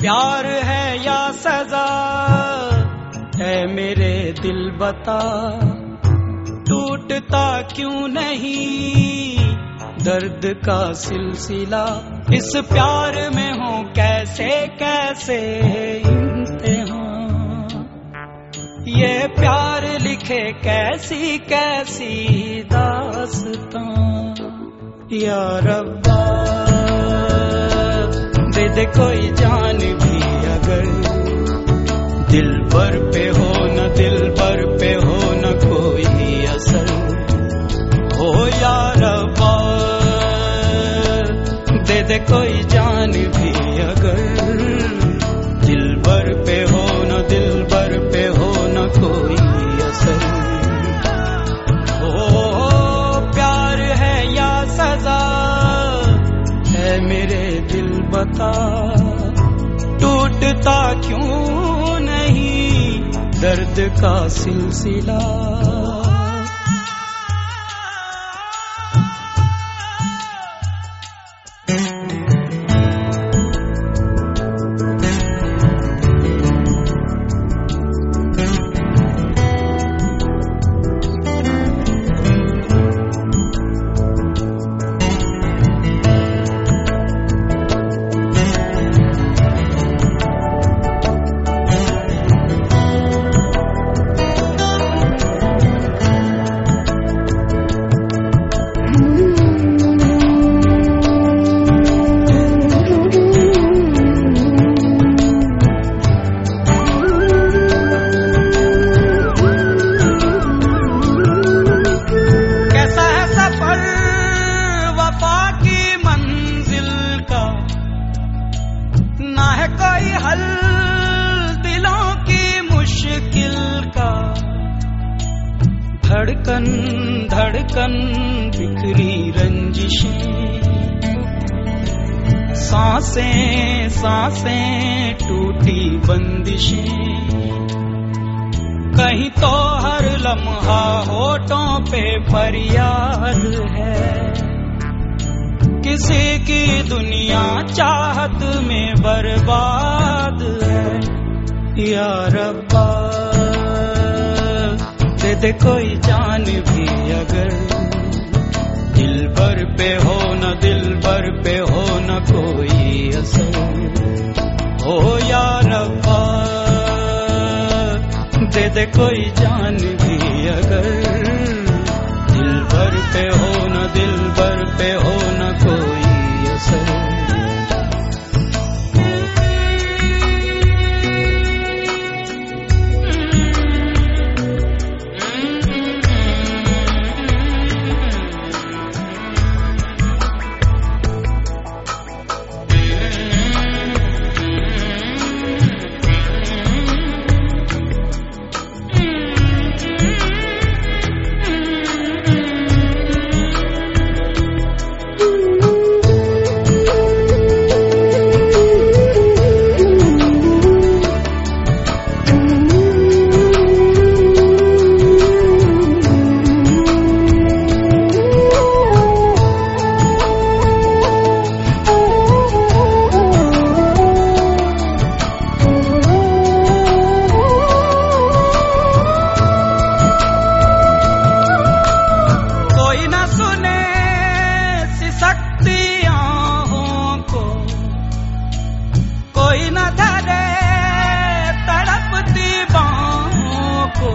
प्यार है या सजा है मेरे दिल बता, टूटता क्यों नहीं दर्द का सिलसिला, इस प्यार में हो कैसे कैसे इम्तिहान, ये प्यार लिखे कैसी कैसी दास्तां, या रब्बा दे दे कोई जान भी अगर, दिल भर पे हो न दिल भर पे हो न कोई असर, हो या रब्बा दे दे कोई जान भी अगर, दिल भर पे हो न दिल भर पे हो न कोई असर, हो प्यार है या सजा है मेरे दिल बता, टूटता क्यों नहीं दर्द का सिलसिला। धड़कन धड़कन बिखरी रंजिशें, सांसें सांसें टूटी बंदिशें, कहीं तो हर लम्हा होठों पे फरियाद है, किसी की दुनिया चाहत में बर्बाद है, या रब्बा दे दे कोई जान भी अगर, दिल भर पे हो न दिल भर पे हो न कोई असर, हो या रब्बा दे दे कोई जान भी अगर, दिल भर पे हो न दिल भर पे हो न कोई असर। कोई न धरे तड़पती बाहों को,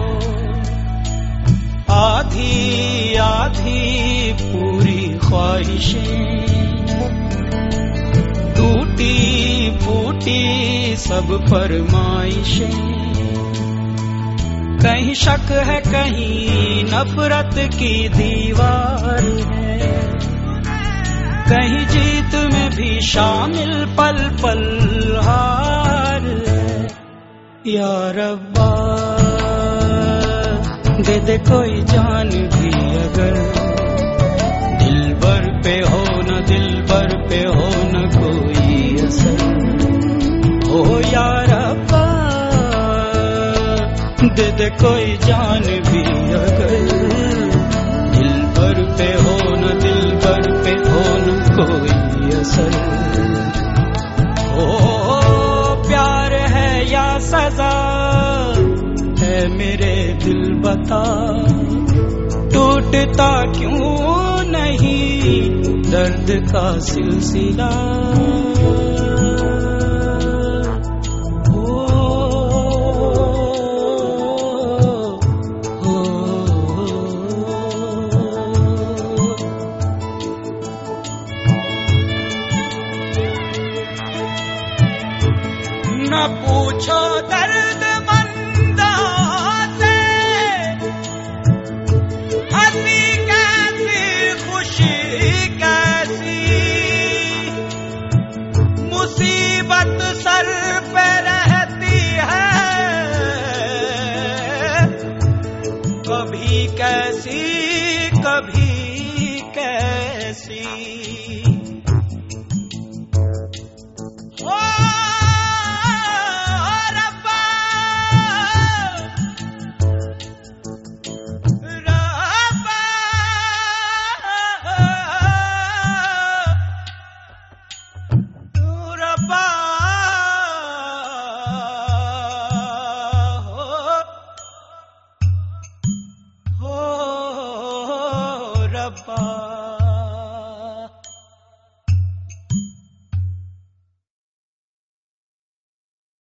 आधी आधी पूरी ख्वाहिशें, टूटी फूटी सब फरमाइशें, कहीं शक है कहीं नफरत की दीवार है, कहीं जीत में भी शामिल पल पल हार है, या रब्बा दे दे कोई जान भी अगर, दिल भर पे हो न दिल भर पे हो न कोई असर, हो या रब्बा दे दे कोई जान भी अगर, दिल भर पे हो न दिल भर पे हो न कोई असर, हो सजा है मेरे दिल बता, टूटता क्यों नहीं दर्द का सिलसिला।